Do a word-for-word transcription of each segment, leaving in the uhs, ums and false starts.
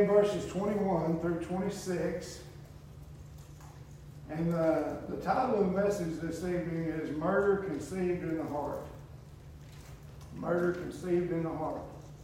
verses twenty-one through twenty-six. And the, the title of the message this evening is Murder Conceived in the Heart. Murder Conceived in the Heart.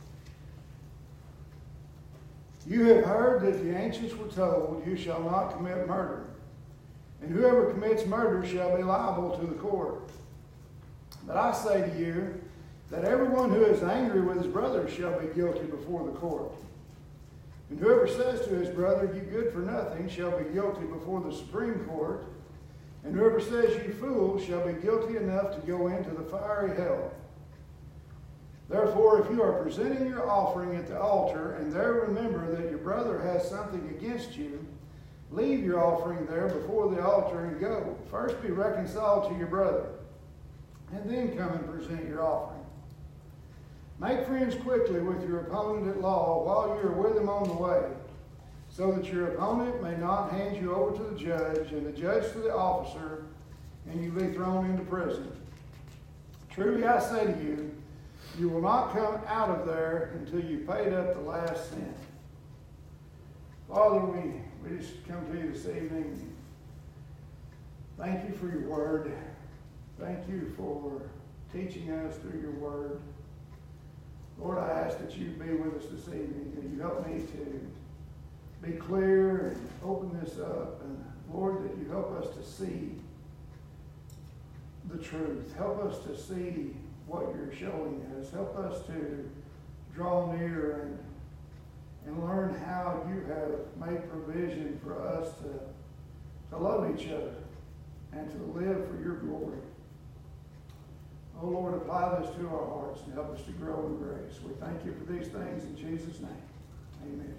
You have heard that the ancients were told, you shall not commit murder. And whoever commits murder shall be liable to the court. But I say to you that everyone who is angry with his brother shall be guilty before the court. And whoever says to his brother, you good for nothing, shall be guilty before the Supreme Court. And whoever says, you fool, shall be guilty enough to go into the fiery hell. Therefore, if you are presenting your offering at the altar, and there remember that your brother has something against you, leave your offering there before the altar and go. First be reconciled to your brother, and then come and present your offering. Make friends quickly with your opponent at law while you are with him on the way, so that your opponent may not hand you over to the judge, and the judge to the officer, and you be thrown into prison. Truly I say to you, you will not come out of there until you paid up the last cent. Father, we, we just come to you this evening. Thank you for your word. Thank you for teaching us through your word. Lord, I ask that you be with us this evening, that you help me to be clear and open this up. And Lord, that you help us to see the truth. Help us to see what you're showing us. Help us to draw near and, and learn how you have made provision for us to, to love each other and to live for your glory. Oh Lord, apply this to our hearts and help us to grow in grace. We thank you for these things in Jesus' name. Amen.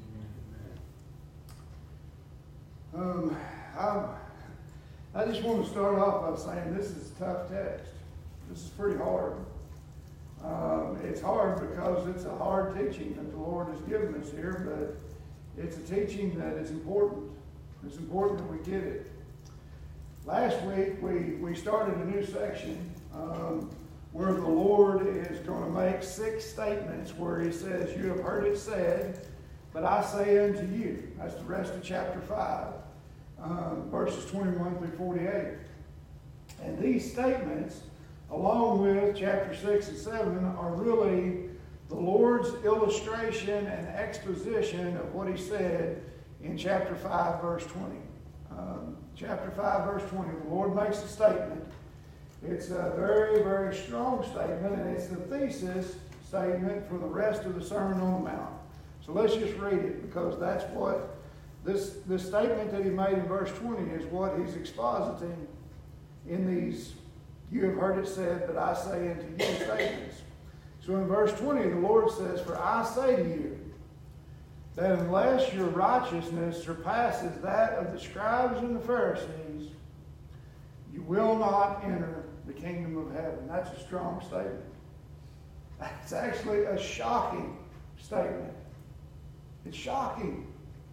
Amen. Um, I, I just want to start off by saying this is a tough text. This is pretty hard. Um, it's hard because it's a hard teaching that the Lord has given us here, but it's a teaching that is important. It's important that we get it. Last week, we, we started a new section um, where the Lord is going to make six statements where he says, you have heard it said, but I say unto you. That's the rest of chapter five, um, verses twenty-one through forty-eight. And these statements, along with chapter six and seven, are really the Lord's illustration and exposition of what he said in chapter five, verse twenty. Um, chapter five, verse twenty, the Lord makes a statement. It's a very, very strong statement, and it's the thesis statement for the rest of the Sermon on the Mount. So let's just read it, because that's what this, this statement that he made in verse twenty is what he's expositing in these you have heard it said, but I say unto you statements. So in verse twenty, the Lord says, for I say to you, that unless your righteousness surpasses that of the scribes and the Pharisees, you will not enter the kingdom of heaven. That's a strong statement. It's actually a shocking statement. It's shocking.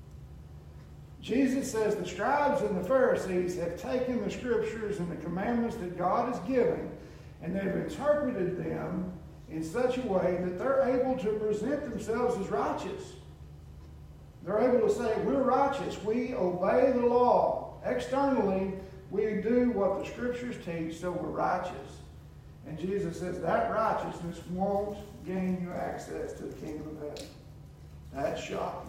Jesus says the scribes and the Pharisees have taken the scriptures and the commandments that God has given, and they've interpreted them in such a way that they're able to present themselves as righteous. They're able to say, we're righteous. We obey the law. Externally, we do what the scriptures teach, so we're righteous. And Jesus says that righteousness won't gain you access to the kingdom of heaven. That's shocking.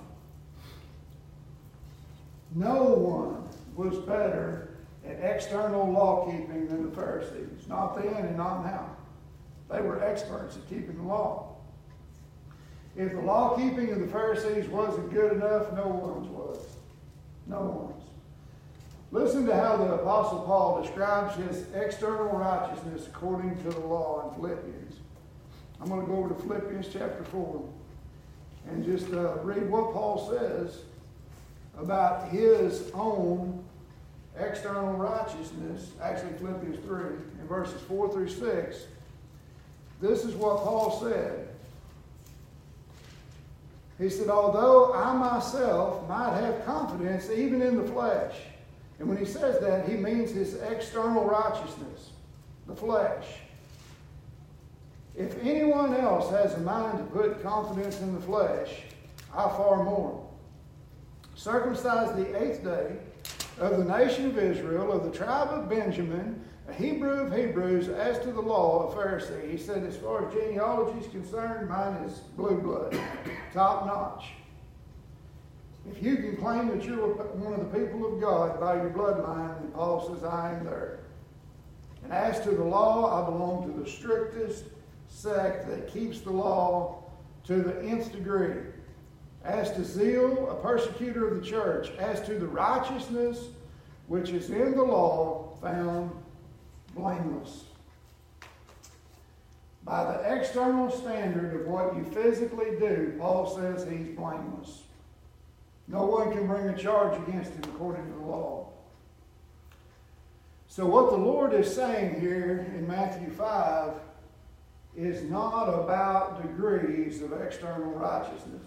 No one was better at external law keeping than the Pharisees. Not then and not now. They were experts at keeping the law. If the law keeping of the Pharisees wasn't good enough, no one's was. No one's. Listen to how the Apostle Paul describes his external righteousness according to the law in Philippians. I'm going to go over to Philippians chapter four and just uh, read what Paul says about his own external righteousness. Actually, Philippians three, in verses four through six. This is what Paul said. He said, although I myself might have confidence even in the flesh. And when he says that, he means his external righteousness, the flesh. If anyone else has a mind to put confidence in the flesh, how far more? Circumcised the eighth day, of the nation of Israel, of the tribe of Benjamin, a Hebrew of Hebrews, as to the law, a Pharisee. He said, as far as genealogy is concerned, mine is blue blood, top notch. If you can claim that you're one of the people of God by your bloodline, then Paul says, I am there. And as to the law, I belong to the strictest sect that keeps the law to the nth degree. As to zeal, a persecutor of the church. As to the righteousness which is in the law, found blameless. By the external standard of what you physically do, Paul says he's blameless. No one can bring a charge against him according to the law. So what the Lord is saying here in Matthew five is not about degrees of external righteousness.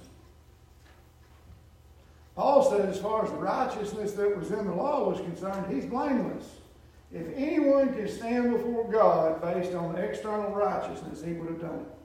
Paul said as far as the righteousness that was in the law was concerned, he's blameless. If anyone can stand before God based on external righteousness, he would have done it.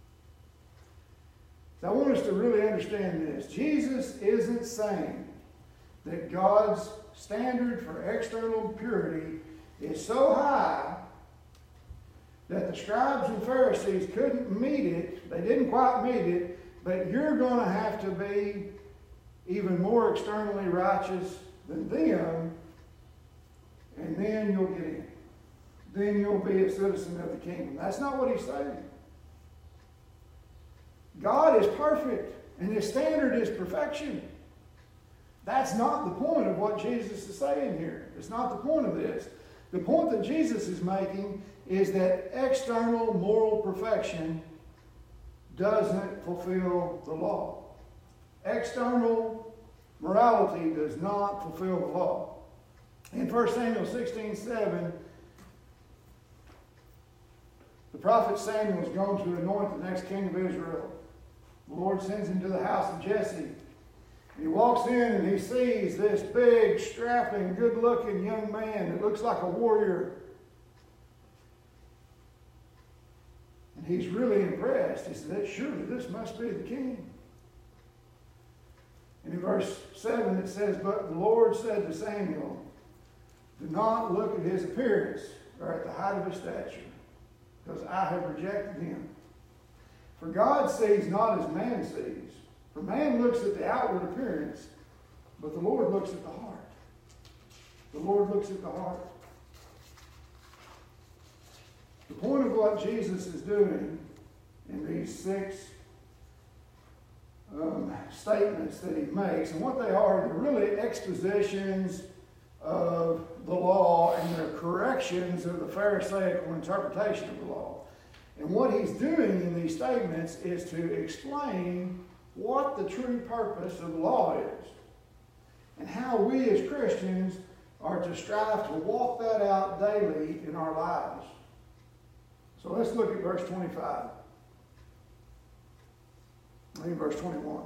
So I want us to really understand this. Jesus isn't saying that God's standard for external purity is so high that the scribes and Pharisees couldn't meet it. They didn't quite meet it, but you're going to have to be even more externally righteous than them, and then you'll get in. Then you'll be a citizen of the kingdom. That's not what he's saying. God is perfect, and his standard is perfection. That's not the point of what Jesus is saying here. It's not the point of this. The point that Jesus is making is that external moral perfection doesn't fulfill the law. External morality does not fulfill the law. In First Samuel sixteen seven, the prophet Samuel is going to anoint the next king of Israel. The Lord sends him to the house of Jesse. And he walks in and he sees this big, strapping, good-looking young man that looks like a warrior. And he's really impressed. He said, surely this must be the king. And in verse seven it says, but the Lord said to Samuel, do not look at his appearance or at the height of his stature, because I have rejected him. For God sees not as man sees. For man looks at the outward appearance, but the Lord looks at the heart. The Lord looks at the heart. The point of what Jesus is doing in these six um, statements that he makes, and what they are, they're really expositions of the law and they're corrections of the Pharisaical interpretation of the law. And what he's doing in these statements is to explain what the true purpose of the law is and how we as Christians are to strive to walk that out daily in our lives. So let's look at verse twenty-five. I mean verse twenty-one.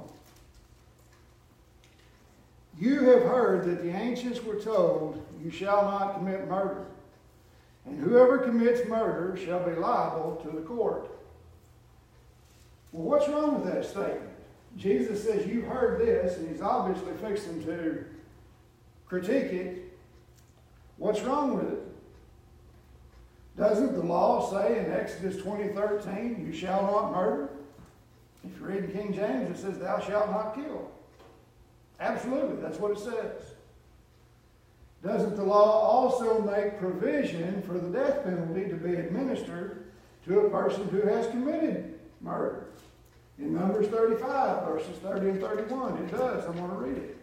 You have heard that the ancients were told, you shall not commit murder. And whoever commits murder shall be liable to the court. Well, what's wrong with that statement? Jesus says, you've heard this, and he's obviously fixing to critique it. What's wrong with it? Doesn't the law say in Exodus twenty thirteen, you shall not murder? If you read in King James, it says, thou shalt not kill. Absolutely, that's what it says. Doesn't the law also make provision for the death penalty to be administered to a person who has committed murder? In Numbers thirty-five, verses thirty and thirty-one, it does. I want to read it.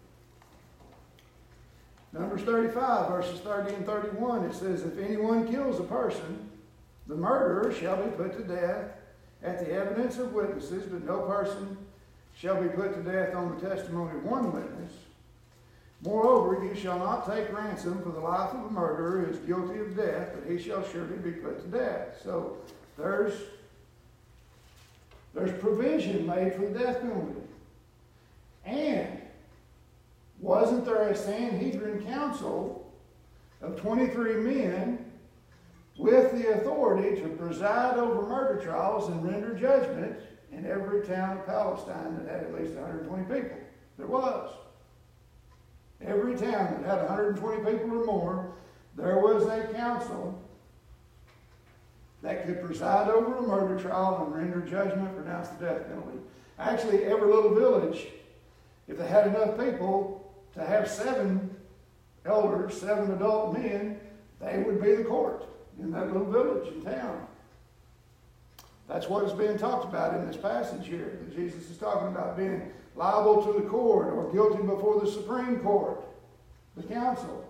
Numbers thirty-five, verses thirty and thirty-one, it says, if anyone kills a person, the murderer shall be put to death at the evidence of witnesses, but no person shall be put to death on the testimony of one witness. Moreover, you shall not take ransom for the life of a murderer who is guilty of death, but he shall surely be put to death. So there's, there's provision made for the death penalty. And wasn't there a Sanhedrin council of twenty-three men with the authority to preside over murder trials and render judgment in every town of Palestine that had at least one hundred twenty people. There was. Every town that had one hundred twenty people or more, there was a council that could preside over a murder trial and render judgment, pronounce the death penalty. Actually, every little village, if they had enough people to have seven elders, seven adult men, they would be the court in that little village and town. That's what is being talked about in this passage here, that Jesus is talking about being liable to the court or guilty before the Supreme Court, the council.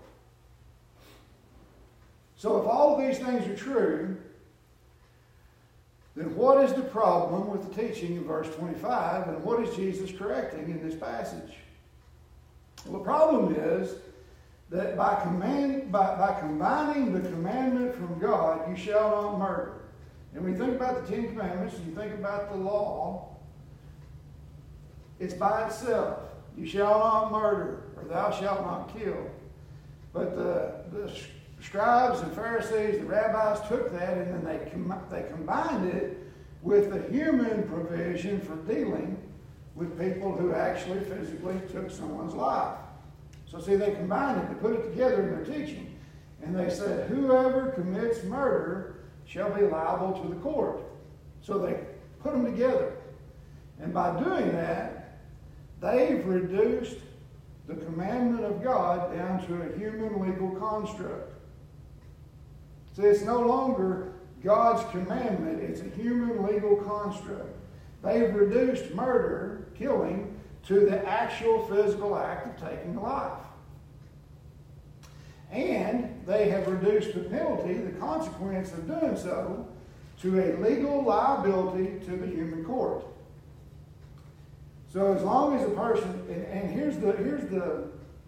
So if all of these things are true, then what is the problem with the teaching in verse twenty-five, and what is Jesus correcting in this passage? Well, the problem is that by, command, by, by combining the commandment from God, you shall not murder. And when you think about the Ten Commandments, and you think about the law, it's by itself. You shall not murder, or thou shalt not kill. But the, the scribes and Pharisees, the rabbis took that and then they, com- they combined it with the human provision for dealing with people who actually physically took someone's life. So see, they combined it, they put it together in their teaching. And they said, whoever commits murder shall be liable to the court. So they put them together. And by doing that, they've reduced the commandment of God down to a human legal construct. See, it's no longer God's commandment, it's a human legal construct. They've reduced murder, killing, to the actual physical act of taking a life. And they have reduced the penalty, the consequence of doing so, to a legal liability to the human court. So as long as a person, and, and here's the here's the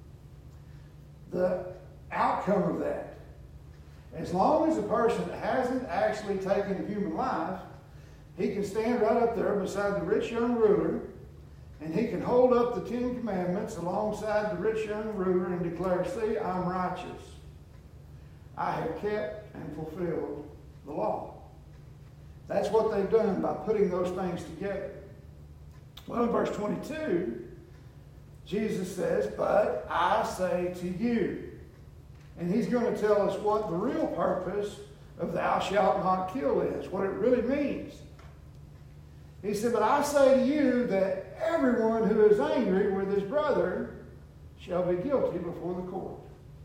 the outcome of that. As long as a person hasn't actually taken a human life, he can stand right up there beside the rich young ruler, and he can hold up the Ten Commandments alongside the rich young ruler and declare, see, I'm righteous. I have kept and fulfilled the law. That's what they've done by putting those things together. Well, in verse twenty-two, Jesus says, but I say to you. And he's going to tell us what the real purpose of thou shalt not kill is, what it really means. He said, but I say to you that everyone who is angry with his brother shall be guilty before the court.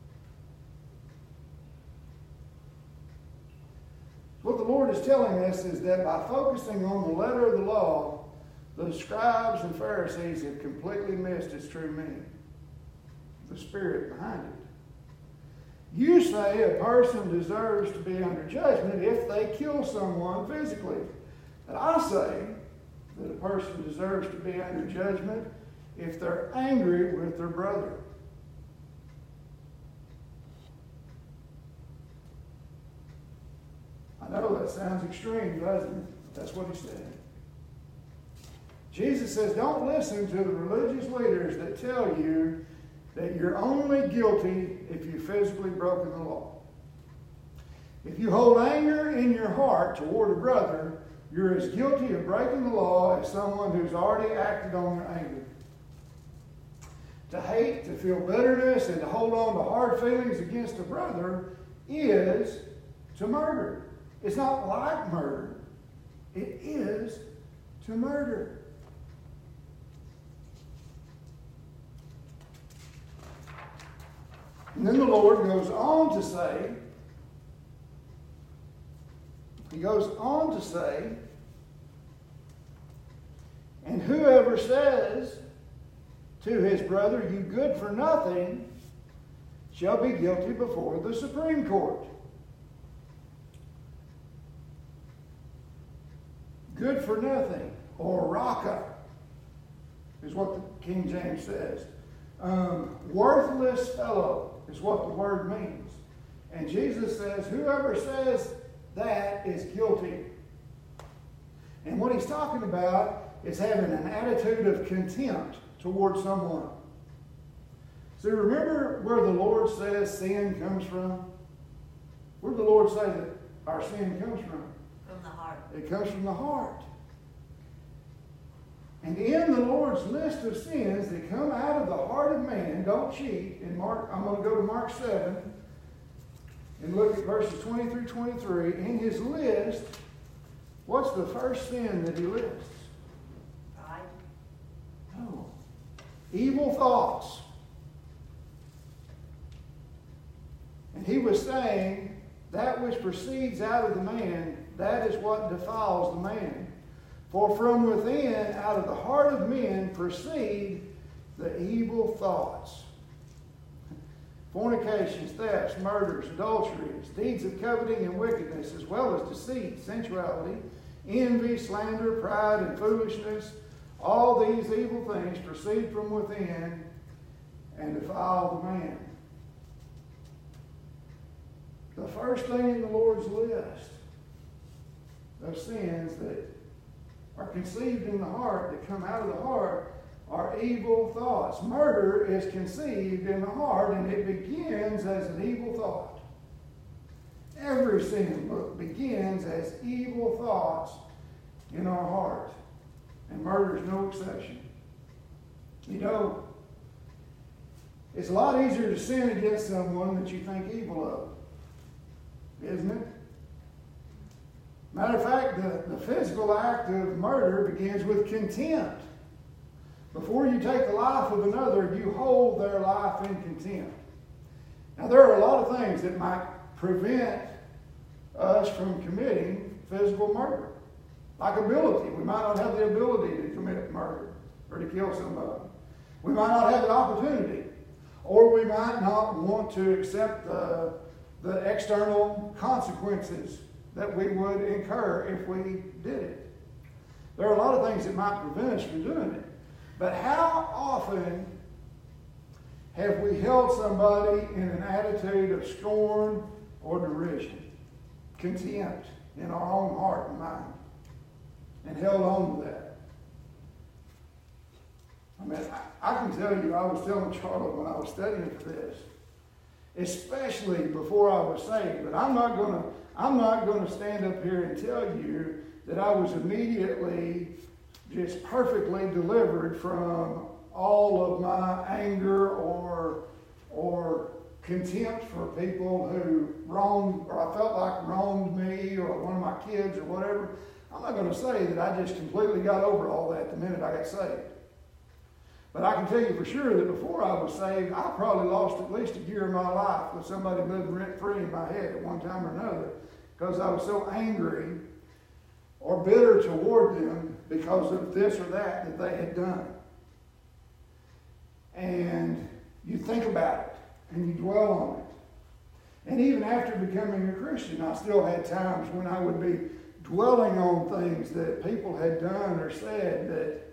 What the Lord is telling us is that by focusing on the letter of the law, the scribes and Pharisees have completely missed its true meaning, the spirit behind it. You say a person deserves to be under judgment if they kill someone physically. But I say that a person deserves to be under judgment if they're angry with their brother. I know that sounds extreme, doesn't it? That's what he said. Jesus says, don't listen to the religious leaders that tell you that you're only guilty if you've physically broken the law. If you hold anger in your heart toward a brother, you're as guilty of breaking the law as someone who's already acted on their anger. To hate, to feel bitterness, and to hold on to hard feelings against a brother is to murder. It's not like murder. It is to murder. And then the Lord goes on to say, He goes on to say, and whoever says to his brother, you good for nothing, shall be guilty before the Supreme Court. Good for nothing, or raka, is what the King James says. Um, worthless fellow is what the word means. And Jesus says, whoever says that is guilty. And what he's talking about is having an attitude of contempt towards someone. So remember where the Lord says sin comes from? Where did the Lord say that our sin comes from? From the heart. It comes from the heart. And in the Lord's list of sins that come out of the heart of man, don't cheat. In Mark, I'm going to go to Mark seven and look at verses twenty through twenty-three. In his list, what's the first sin that he lists? Pride. No. Evil thoughts. And he was saying, that which proceeds out of the man, that is what defiles the man. For from within, out of the heart of men, proceed the evil thoughts. Fornications, thefts, murders, adulteries, deeds of coveting and wickedness, as well as deceit, sensuality, envy, slander, pride, and foolishness. All these evil things proceed from within and defile the man. The first thing in the Lord's list of sins that are conceived in the heart, that come out of the heart, are evil thoughts. Murder is conceived in the heart, and it begins as an evil thought. Every sin begins as evil thoughts in our heart. And murder is no exception. You know, it's a lot easier to sin against someone that you think evil of, isn't it? Matter of fact, the, the physical act of murder begins with contempt. Before you take the life of another, you hold their life in contempt. Now, there are a lot of things that might prevent us from committing physical murder. Like ability. We might not have the ability to commit murder or to kill somebody. We might not have the opportunity. Or we might not want to accept the, the external consequences that we would incur if we did it. There are a lot of things that might prevent us from doing it. But how often have we held somebody in an attitude of scorn or derision, contempt in our own heart and mind, and held on to that? I mean, I, I can tell you, I was telling Charlotte when I was studying for this, especially before I was saved, but I'm not going to I'm not going to stand up here and tell you that I was immediately just perfectly delivered from all of my anger or or contempt for people who wronged, or I felt like wronged me, or one of my kids, or whatever. I'm not going to say that I just completely got over all that the minute I got saved. But I can tell you for sure that before I was saved, I probably lost at least a year of my life with somebody living rent-free in my head at one time or another, because I was so angry or bitter toward them because of this or that that they had done. And you think about it, and you dwell on it. And even after becoming a Christian, I still had times when I would be dwelling on things that people had done or said that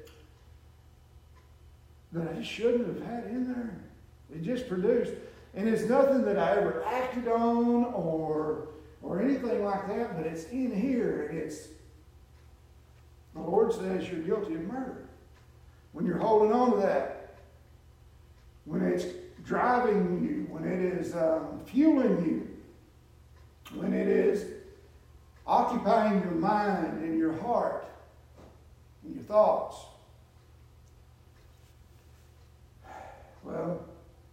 that I shouldn't have had in there. It just produced, and it's nothing that I ever acted on or or anything like that, but it's in here. It's, the Lord says you're guilty of murder. When you're holding on to that, when it's driving you, when it is um, fueling you, when it is occupying your mind and your heart and your thoughts, well,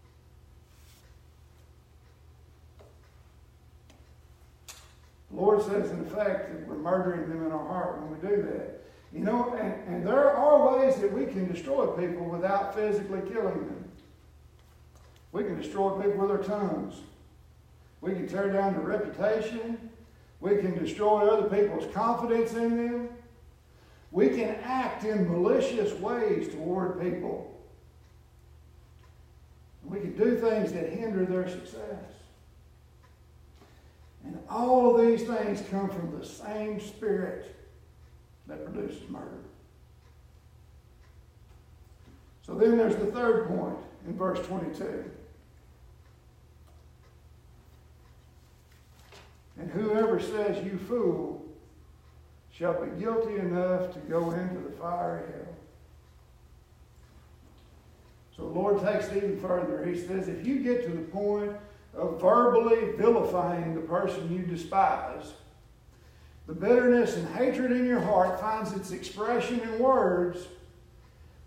the Lord says, in effect, that we're murdering them in our heart when we do that. You know, and, and there are ways that we can destroy people without physically killing them. We can destroy people with our tongues. We can tear down their reputation. We can destroy other people's confidence in them. We can act in malicious ways toward people. We can do things that hinder their success. And all of these things come from the same spirit that produces murder. So then there's the third point in verse twenty-two. And whoever says, you fool, shall be guilty enough to go into the fiery hell. So the Lord takes it even further. He says, if you get to the point of verbally vilifying the person you despise, the bitterness and hatred in your heart finds its expression in words,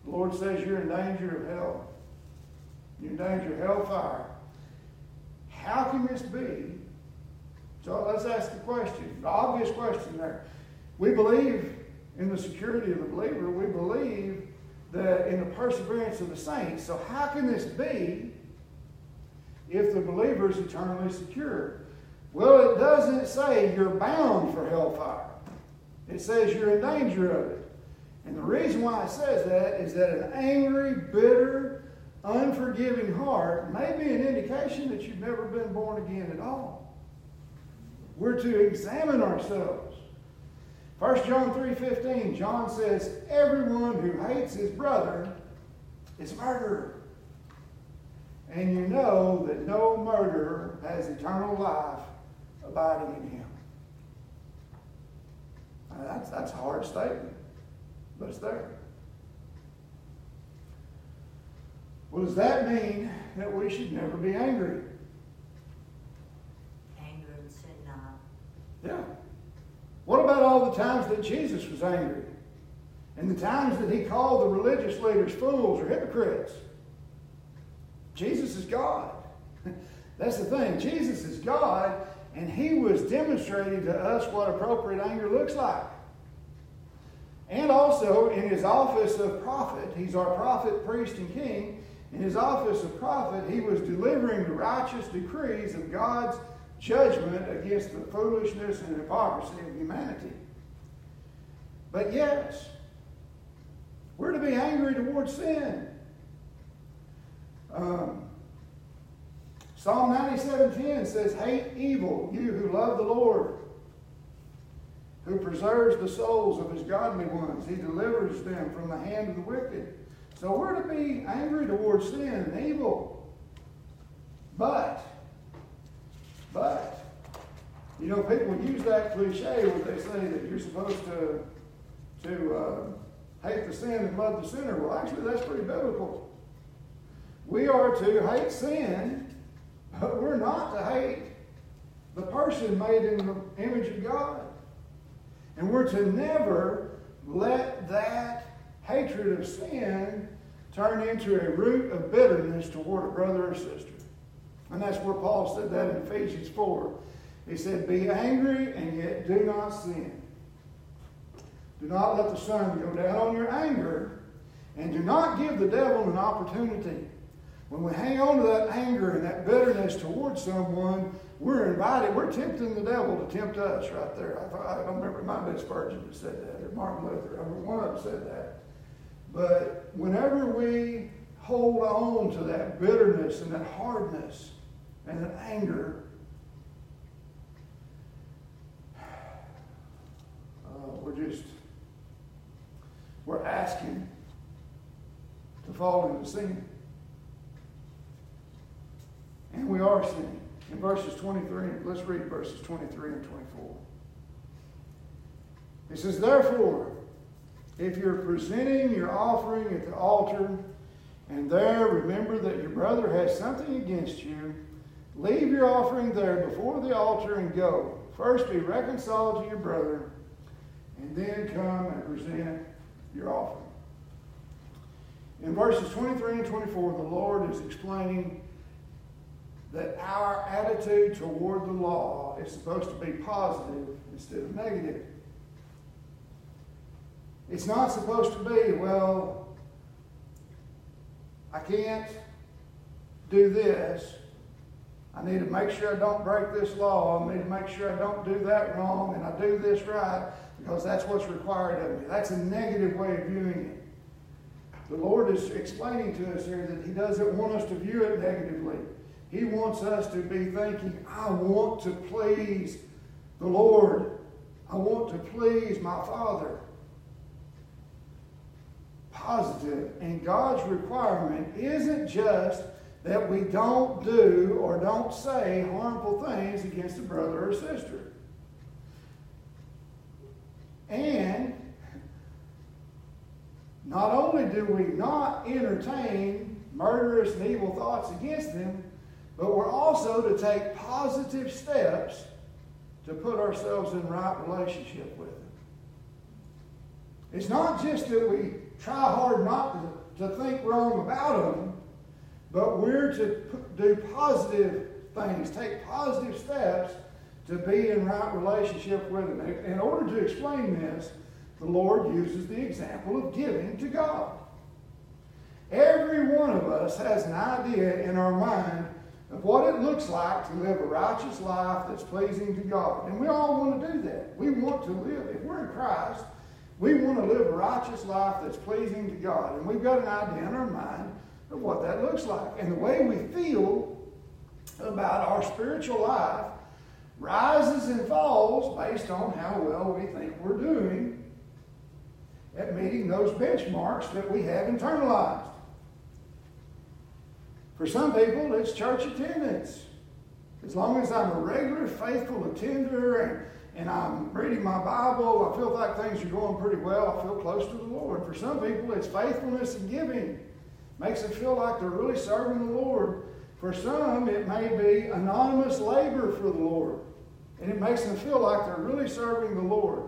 The Lord says you're in danger of hell. You're in danger of hellfire. How can this be? So let's ask the question, the obvious question there. We believe in the security of the believer. We believe that in the perseverance of the saints. So how can this be if the believer is eternally secure? Well, it doesn't say you're bound for hellfire. It says you're in danger of it. And the reason why it says that is that an angry, bitter, unforgiving heart may be an indication that you've never been born again at all. We're to examine ourselves. First John three fifteen, John says, everyone who hates his brother is a murderer. And you know that no murderer has eternal life abiding in him. Now, that's, that's a hard statement, but it's there. Well, does that mean that we should never be angry? Anger and sin not. Yeah. What about all the times that Jesus was angry? And the times that he called the religious leaders fools or hypocrites? Jesus is God. That's the thing. Jesus is God, and he was demonstrating to us what appropriate anger looks like. And also, in his office of prophet, he's our prophet, priest, and king. In his office of prophet, he was delivering the righteous decrees of God's judgment against the foolishness and hypocrisy of humanity. But yes, we're to be angry towards sin. Um, Psalm ninety-seven ten says, hate evil, you who love the Lord, who preserves the souls of his godly ones. He delivers them from the hand of the wicked. So we're to be angry towards sin and evil. But, but, you know, people use that cliche when they say that you're supposed to, to uh, hate the sin and love the sinner. Well, actually, that's pretty biblical. We are to hate sin, but we're not to hate the person made in the image of God. And we're to never let that hatred of sin turn into a root of bitterness toward a brother or sister. And that's where Paul said that in Ephesians four. He said, be angry and yet do not sin. Do not let the sun go down on your anger, and do not give the devil an opportunity. When we hang on to that anger and that bitterness towards someone, we're invited, we're tempting the devil to tempt us right there. I, I don't remember, it might have been Spurgeon that said that, or Martin Luther. I remember one of them said that. But whenever we hold on to that bitterness and that hardness and that anger, uh, we're just, we're asking to fall into sin. And we are sinning. In verses twenty-three, let's read verses twenty-three and twenty-four. It says, therefore, if you're presenting your offering at the altar, and there remember that your brother has something against you, leave your offering there before the altar and go. First be reconciled to your brother, and then come and present your offering. In verses twenty-three and twenty-four, the Lord is explaining that our attitude toward the law is supposed to be positive instead of negative. It's not supposed to be, well, I can't do this. I need to make sure I don't break this law. I need to make sure I don't do that wrong, and I do this right, because that's what's required of me. That's a negative way of viewing it. The Lord is explaining to us here that he doesn't want us to view it negatively. He wants us to be thinking, I want to please the Lord. I want to please my Father. Positive. And God's requirement isn't just that we don't do or don't say harmful things against a brother or sister. And not only do we not entertain murderous and evil thoughts against them, but we're also to take positive steps to put ourselves in right relationship with them. It's not just that we try hard not to, to think wrong about them, but we're to do positive things, take positive steps to be in right relationship with them. In order to explain this, the Lord uses the example of giving to God. Every one of us has an idea in our mind of what it looks like to live a righteous life that's pleasing to God. And we all want to do that. We want to live, if we're in Christ, we want to live a righteous life that's pleasing to God. And we've got an idea in our mind of what that looks like. And the way we feel about our spiritual life rises and falls based on how well we think we're doing at meeting those benchmarks that we have internalized. For some people, it's church attendance. As long as I'm a regular, faithful attender and, and I'm reading my Bible, I feel like things are going pretty well. I feel close to the Lord. For some people, it's faithfulness and giving. Makes them feel like they're really serving the Lord. For some, it may be anonymous labor for the Lord. And it makes them feel like they're really serving the Lord.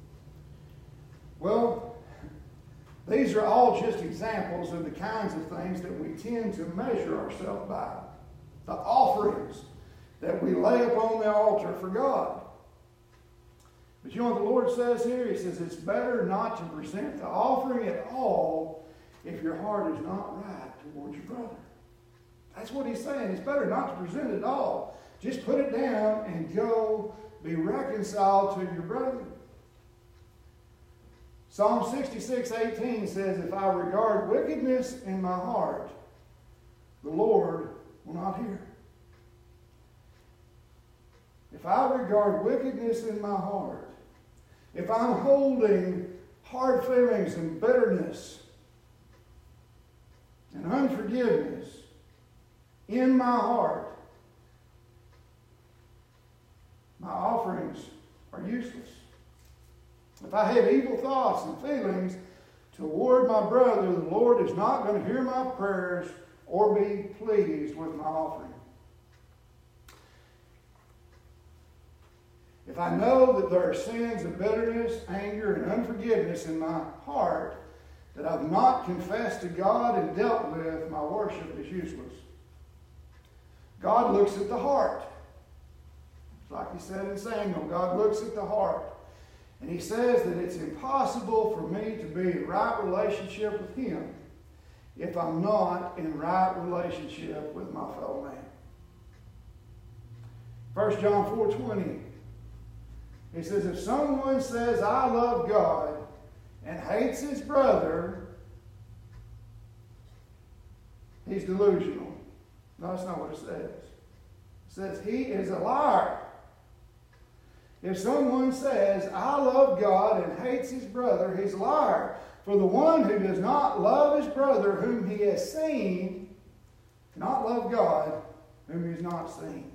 Well, these are all just examples of the kinds of things that we tend to measure ourselves by. The offerings that we lay upon the altar for God. But you know what the Lord says here? He says it's better not to present the offering at all if your heart is not right towards your brother. That's what he's saying. It's better not to present it at all. Just put it down and go be reconciled to your brother. Psalm sixty-six eighteen says, if I regard wickedness in my heart, the Lord will not hear. If I regard wickedness in my heart, if I'm holding hard feelings and bitterness and unforgiveness in my heart, my offerings are useless. If I have evil thoughts and feelings toward my brother, the Lord is not going to hear my prayers or be pleased with my offering. If I know that there are sins of bitterness, anger, and unforgiveness in my heart that I've not confessed to God and dealt with, my worship is useless. God looks at the heart. Like he said in Samuel, God looks at the heart. And he says that it's impossible for me to be in right relationship with him if I'm not in right relationship with my fellow man. First John four twenty. He says, if someone says, I love God and hates his brother, he's delusional. No, that's not what it says. It says he is a liar. If someone says, I love God and hates his brother, he's a liar. For the one who does not love his brother whom he has seen, cannot love God whom he has not seen.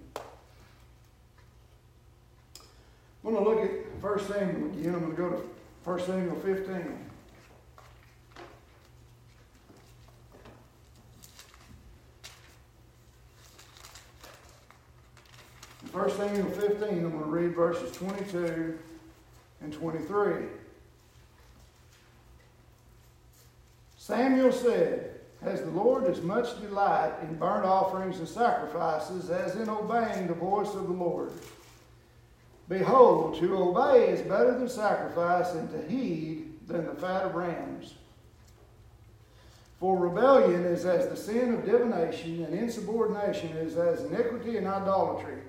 I'm going to look at First Samuel again. I'm going to go to First Samuel fifteen. In First Samuel fifteen, I'm going to read verses twenty-two and twenty-three. Samuel said, as the Lord has much delight in burnt offerings and sacrifices as in obeying the voice of the Lord. Behold, to obey is better than sacrifice, and to heed than the fat of rams. For rebellion is as the sin of divination, and insubordination is as iniquity and idolatry.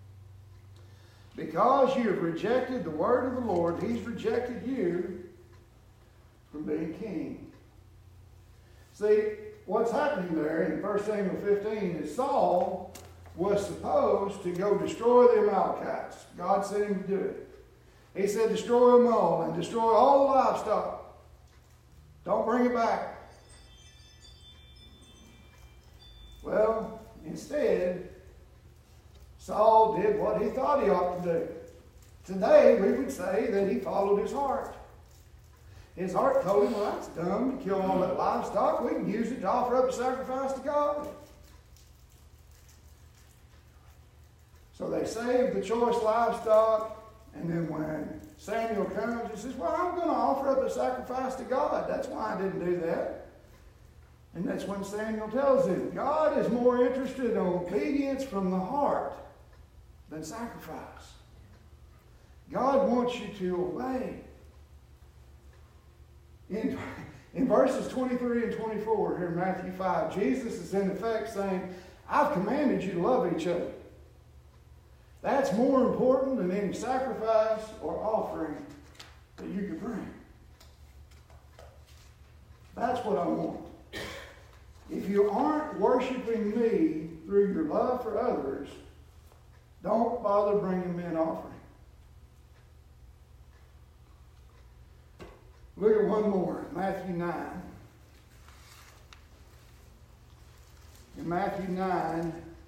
Because you have rejected the word of the Lord, he's rejected you from being king. See, what's happening there in First Samuel fifteen is Saul was supposed to go destroy the Amalekites. God sent him to do it. He said, destroy them all and destroy all the livestock. Don't bring it back. Well, instead, Saul did what he thought he ought to do. Today, we would say that he followed his heart. His heart told him, well, that's dumb to kill all that livestock. We can use it to offer up a sacrifice to God. So they saved the choice livestock And then when Samuel comes, he says, well, I'm going to offer up a sacrifice to God. That's why I didn't do that. And that's when Samuel tells him, God is more interested in obedience from the heart than sacrifice. God wants you to obey. In, in verses twenty-three and twenty-four here in Matthew five, Jesus is in effect saying, I've commanded you to love each other. That's more important than any sacrifice or offering that you could bring. That's what I want. If you aren't worshiping me through your love for others, don't bother bringing me an offering. Look at one more, Matthew nine. In Matthew nine,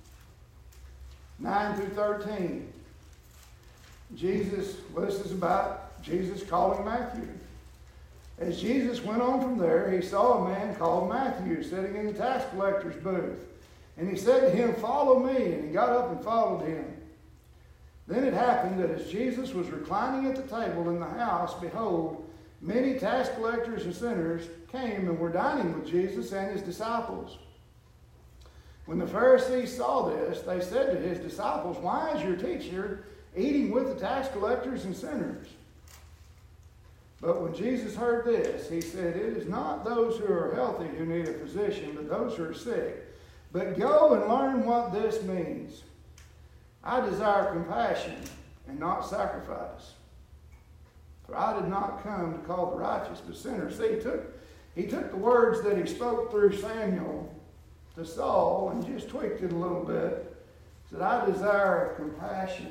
nine through thirteen, Jesus, well, this is about Jesus calling Matthew. As Jesus went on from there, he saw a man called Matthew sitting in the tax collector's booth. And he said to him, follow me. And he got up and followed him. Then it happened that as Jesus was reclining at the table in the house, behold, many tax collectors and sinners came and were dining with Jesus and his disciples. When the Pharisees saw this, they said to his disciples, why is your teacher eating with the tax collectors and sinners? But when Jesus heard this, he said, it is not those who are healthy who need a physician, but those who are sick. But go and learn what this means. I desire compassion and not sacrifice. For I did not come to call the righteous, but sinners. See, he took, he took the words that he spoke through Samuel to Saul and just tweaked it a little bit. He said, I desire compassion,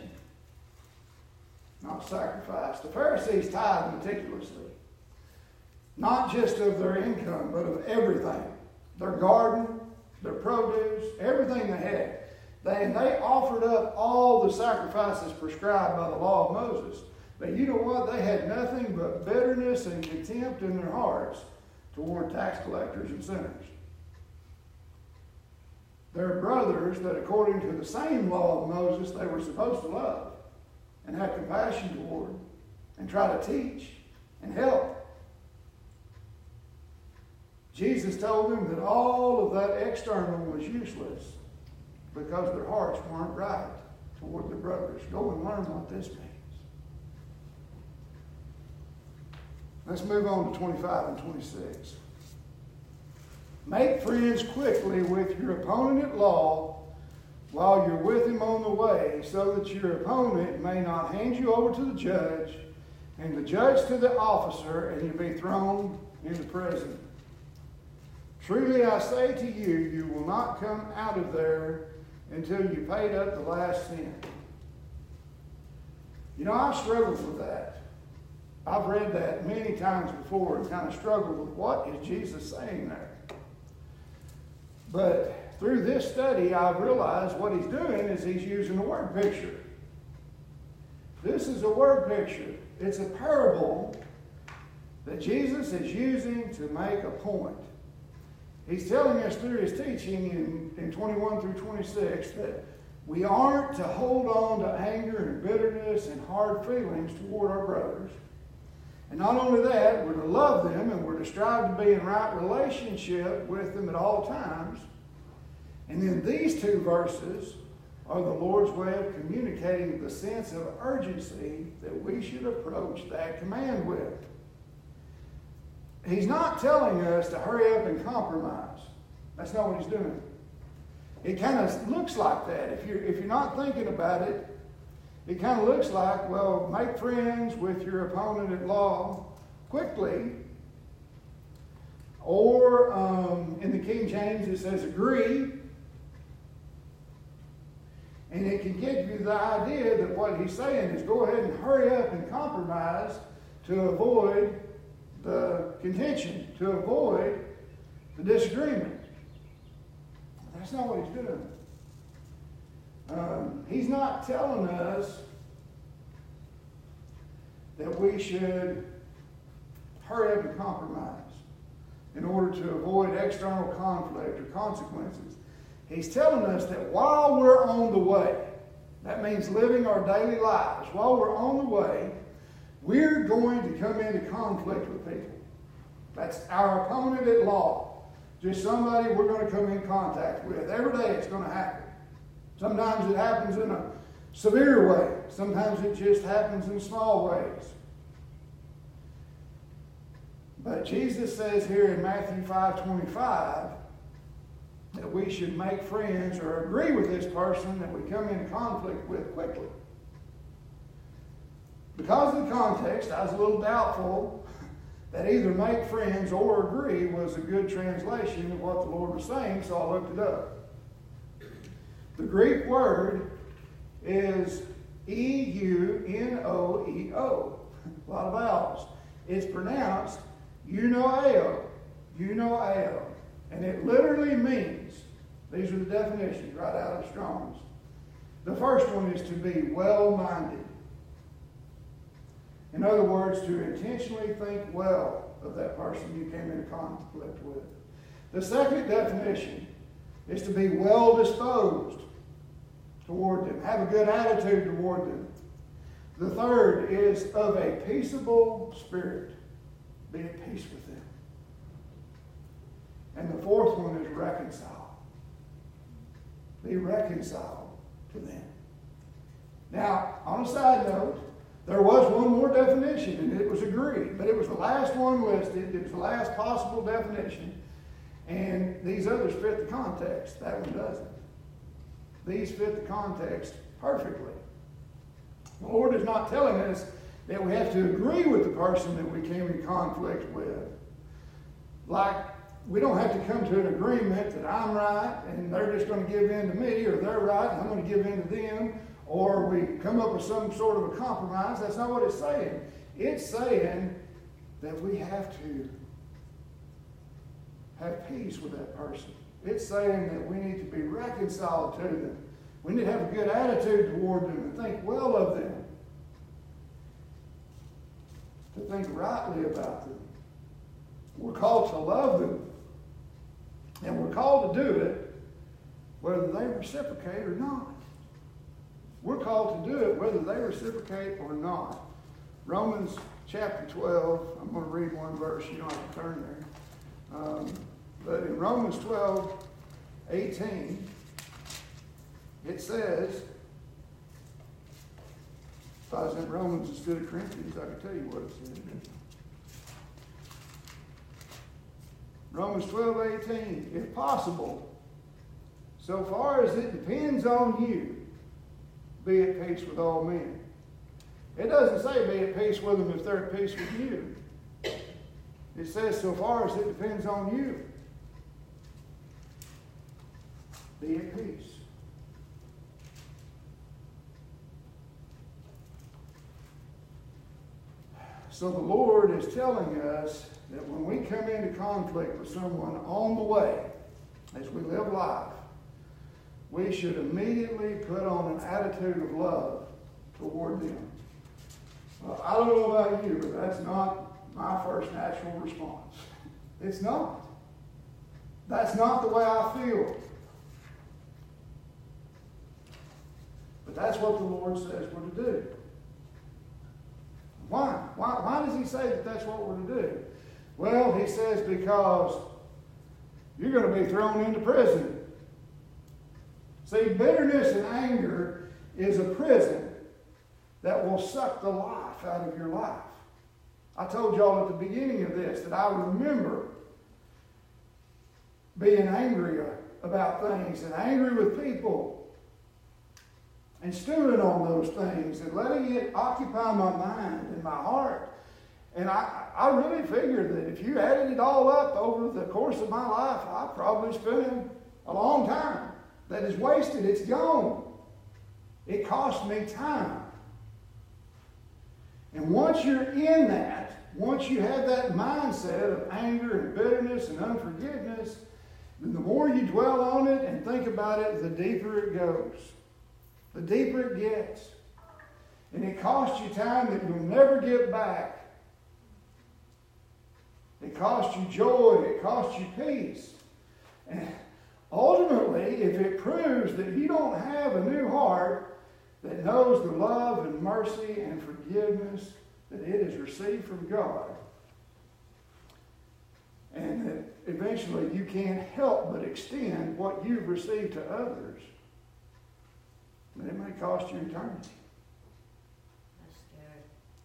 not sacrifice. The Pharisees tithed meticulously, not just of their income, but of everything. Their garden, their produce, everything they had. They, and they offered up all the sacrifices prescribed by the law of Moses. But you know what? They had nothing but bitterness and contempt in their hearts toward tax collectors and sinners. Their brothers that according to the same law of Moses they were supposed to love and have compassion toward and try to teach and help. Jesus told them that all of that external was useless because their hearts weren't right toward their brothers. Go and learn what this means. Let's move on to twenty-five and twenty-six. Make friends quickly with your opponent at law while you're with him on the way, so that your opponent may not hand you over to the judge, and the judge to the officer, and you be thrown into prison. Truly I say to you, you will not come out of there until you paid up the last cent. You know, I've struggled with that. I've read that many times before and kind of struggled with what is Jesus saying there. But through this study, I've realized what he's doing is he's using a word picture. This is a word picture. It's a parable that Jesus is using to make a point. He's telling us through his teaching in, in twenty-one through twenty-six that we aren't to hold on to anger and bitterness and hard feelings toward our brothers. And not only that, we're to love them and we're to strive to be in right relationship with them at all times. And then these two verses are the Lord's way of communicating the sense of urgency that we should approach that command with. He's not telling us to hurry up and compromise. That's not what he's doing. It kind of looks like that. If you're, if you're not thinking about it, it kind of looks like, well, make friends with your opponent at law quickly. Or um, in the King James it says agree. And it can give you the idea that what he's saying is go ahead and hurry up and compromise to avoid the contention, to avoid the disagreement. That's not what he's doing. Um, he's not telling us that we should hurry up and compromise in order to avoid external conflict or consequences. He's telling us that while we're on the way, That means living our daily lives. While we're on the way, we're going to come into conflict with people. That's our opponent at law. Just somebody we're going to come in contact with. Every day it's going to happen. Sometimes it happens in a severe way. Sometimes it just happens in small ways. But Jesus says here in Matthew five twenty-five that we should make friends or agree with this person that we come into conflict with quickly. Because of the context, I was a little doubtful that either make friends or agree was a good translation of what the Lord was saying, so I looked it up. The Greek word is E U N O E O. A lot of vowels. It's pronounced eunoeo. Eunoeo. And it literally means, these are the definitions right out of Strong's. The first one is to be well-minded. In other words, to intentionally think well of that person you came into conflict with. The second definition is to be well-disposed toward them. Have a good attitude toward them. The third is of a peaceable spirit. Be at peace with them. And the fourth one is reconcile. Be reconciled to them. Now, on a side note, there was one more definition, and it was agree. But it was the last one listed. It was the last possible definition. And these others fit the context. That one doesn't. These fit the context perfectly. The Lord is not telling us that we have to agree with the person that we came in conflict with. Like, we don't have to come to an agreement that I'm right and they're just going to give in to me, or they're right and I'm going to give in to them, or we come up with some sort of a compromise. That's not what it's saying. It's saying that we have to have peace with that person. It's saying that we need to be reconciled to them. We need to have a good attitude toward them and think well of them. To think rightly about them. We're called to love them. And we're called to do it whether they reciprocate or not. We're called to do it whether they reciprocate or not. Romans chapter twelve, I'm going to read one verse, you don't have to turn there. Um, but in Romans twelve, eighteen, it says, if I was in Romans instead of Corinthians, I could tell you what it said. Romans twelve, eighteen, if possible, so far as it depends on you, be at peace with all men. It doesn't say be at peace with them if they're at peace with you. It says so far as it depends on you, be at peace. So the Lord is telling us that when we come into conflict with someone on the way, as we live life, we should immediately put on an attitude of love toward them. Well, I don't know about you, but that's not my first natural response. It's not. That's not the way I feel. But that's what the Lord says we're to do. Why? Why, why does he say that that's what we're to do? Well, he says because you're going to be thrown into prison. See, bitterness and anger is a prison that will suck the life out of your life. I told y'all at the beginning of this that I remember being angry about things and angry with people and stewing on those things and letting it occupy my mind and my heart. And I, I really figured that if you added it all up over the course of my life, I probably spent a long time that is wasted. It's gone. It cost me time. And once you're in that, once you have that mindset of anger and bitterness and unforgiveness, then the more you dwell on it and think about it, the deeper it goes. The deeper it gets. And it costs you time that you'll never get back. It costs you joy. It costs you peace. And ultimately, if it proves that you don't have a new heart, that knows the love and mercy and forgiveness that it has received from God, and that eventually you can't help but extend what you've received to others, but it may cost you eternity. That's scary.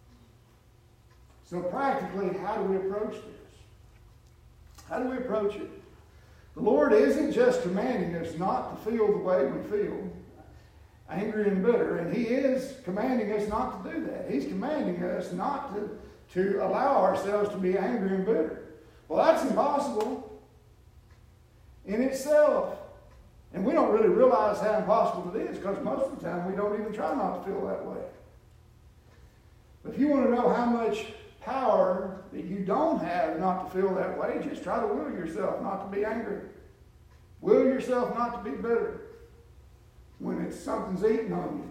So practically, how do we approach this? How do we approach it? The Lord isn't just commanding us not to feel the way we feel, angry and bitter, and He is commanding us not to do that. He's commanding us not to, to allow ourselves to be angry and bitter. Well, that's impossible in itself. And we don't really realize how impossible it is, because most of the time we don't even try not to feel that way. But if you want to know how much power that you don't have not to feel that way, just try to will yourself not to be angry. Will yourself not to be bitter when it's something's eating on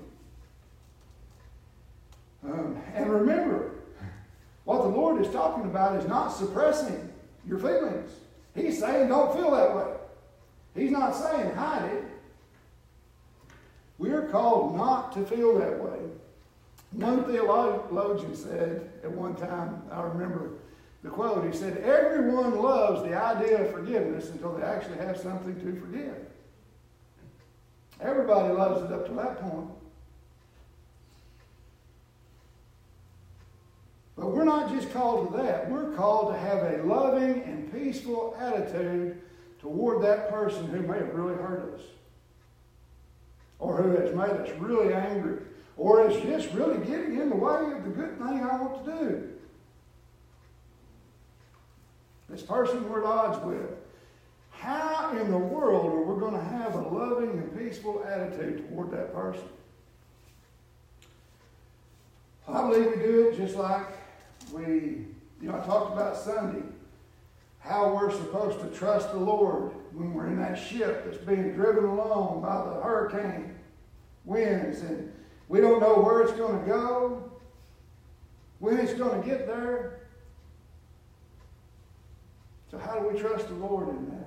you. Um, and remember, what the Lord is talking about is not suppressing your feelings. He's saying don't feel that way. He's not saying hide it. We're called not to feel that way. One theologian said at one time, I remember the quote, he said, everyone loves the idea of forgiveness until they actually have something to forgive. Everybody loves it up to that point. But we're not just called to that. We're called to have a loving and peaceful attitude toward that person who may have really hurt us, or who has made us really angry, or is just really getting in the way of the good thing I want to do. This person we're at odds with. How in the world are we going to have a loving and peaceful attitude toward that person? I believe we do it just like we, you know, I talked about Sunday, how we're supposed to trust the Lord when we're in that ship that's being driven along by the hurricane winds, and we don't know where it's going to go, when it's going to get there. So how do we trust the Lord in that?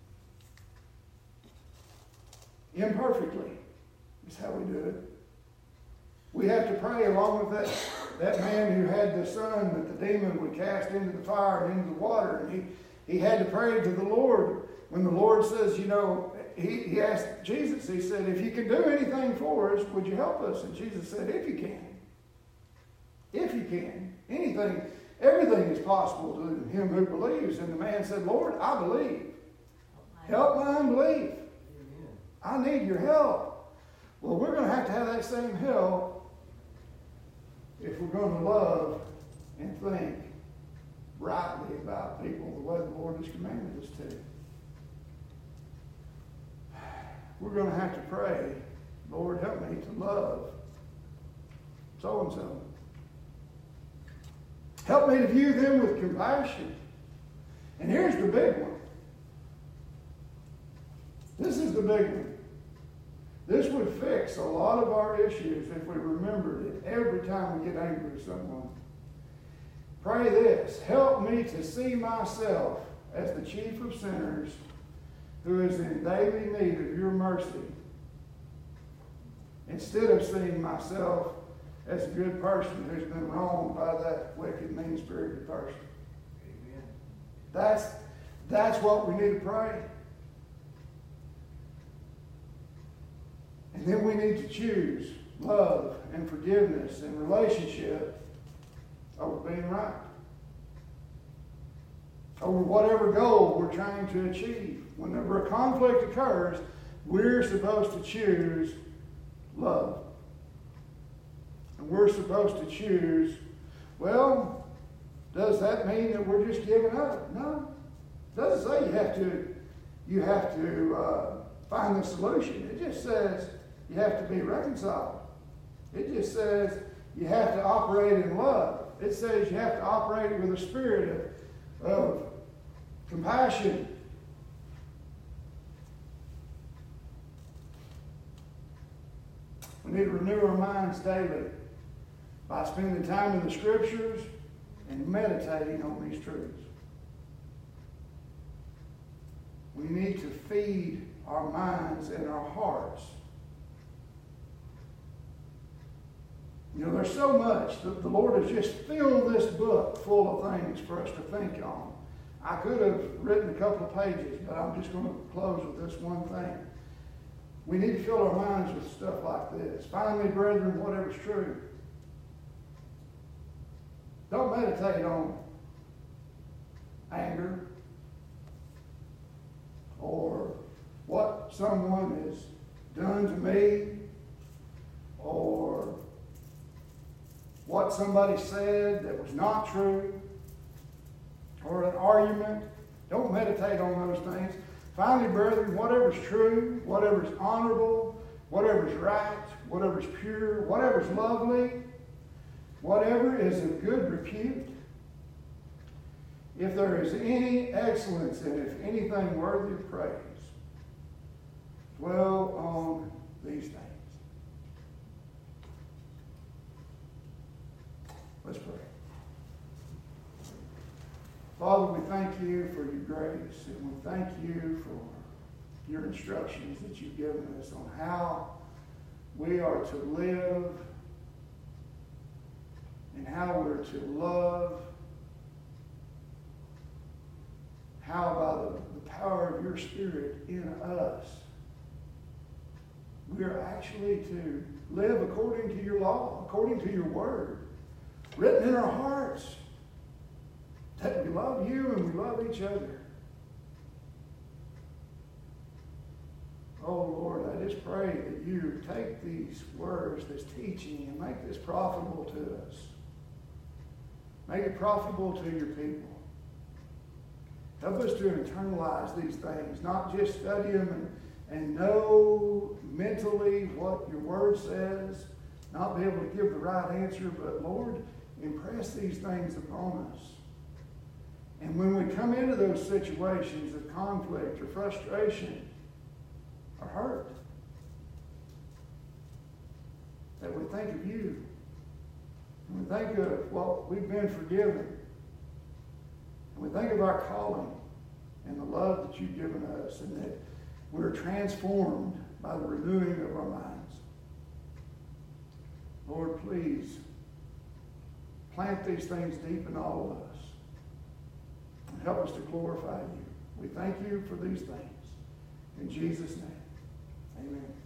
Imperfectly is how we do it. We have to pray along with that, that man who had the son that the demon would cast into the fire and into the water. And he, he had to pray to the Lord. When the Lord says, you know, he, he asked Jesus, he said, if you can do anything for us, would you help us? And Jesus said, if you can. If you can. Anything, everything is possible to him who believes. And the man said, Lord, I believe. Help my unbelief. I need your help. Well, we're going to have to have that same help if we're going to love and think rightly about people the way the Lord has commanded us to. We're going to have to pray, Lord, help me to love so-and-so. Help me to view them with compassion. And here's the big one. This is the big one. This would fix a lot of our issues if we remembered it every time we get angry with someone. Pray this: help me to see myself as the chief of sinners who is in daily need of your mercy, instead of seeing myself as a good person who's been wronged by that wicked, mean-spirited person. Amen. That's, that's what we need to pray. And then we need to choose love and forgiveness and relationship over being right, over whatever goal we're trying to achieve. Whenever a conflict occurs, we're supposed to choose love. And we're supposed to choose, well, does that mean that we're just giving up? No. It doesn't say you have to, you have to uh, find the solution. It just says you have to be reconciled. It just says you have to operate in love. It says you have to operate with a spirit of, of compassion. We need to renew our minds daily by spending time in the Scriptures and meditating on these truths. We need to feed our minds and our hearts You know, there's so much that the Lord has just filled this book full of things for us to think on. I could have written a couple of pages, but I'm just going to close with this one thing. We need to fill our minds with stuff like this. Finally, brethren, whatever's true. Don't meditate on anger or what someone has done to me or what somebody said that was not true or an argument. Don't meditate on those things. Finally, brethren, whatever's true, whatever's honorable, whatever's right, whatever's pure, whatever's lovely, whatever is of good repute, if there is any excellence and if anything worthy of praise, dwell on these things. Let's pray. Father, we thank you for your grace, and we thank you for your instructions that you've given us on how we are to live and how we're to love, how by the, the power of your Spirit in us, we are actually to live according to your law, according to your word, written in our hearts, that we love you and we love each other. Oh Lord, I just pray that you take these words, this teaching, and make this profitable to us. Make it profitable to your people. Help us to internalize these things, not just study them and, and know mentally what your word says, not be able to give the right answer, but Lord, impress these things upon us. And when we come into those situations of conflict or frustration or hurt, that we think of you. And we think of what we've been forgiven. And we think of our calling and the love that you've given us, and that we're transformed by the renewing of our minds. Lord, please plant these things deep in all of us. And help us to glorify you. We thank you for these things. In Jesus' name, amen.